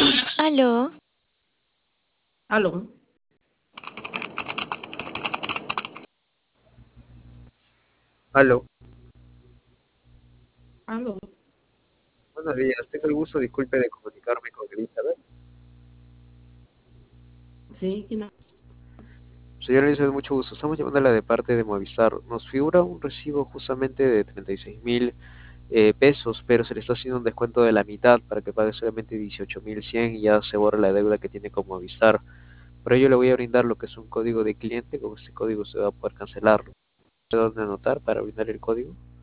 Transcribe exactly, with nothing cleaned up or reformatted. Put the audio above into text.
Aló, Aló, Aló, aló. buenos días. Tengo el gusto, disculpe, de comunicarme con Elizabeth. Sí, ¿quién ha- Señora Elizabeth, mucho gusto. Estamos llamándola de parte de Movistar. Nos figura un recibo justamente de treinta y seis mil eh, pesos, pero se le está haciendo un descuento de la mitad para que pague solamente dieciocho mil cien y ya se borra la deuda que tiene con Movistar. Por ello le voy a brindar lo que es un código de cliente. Con este código se va a poder cancelarlo. ¿Dónde anotar para brindar el código?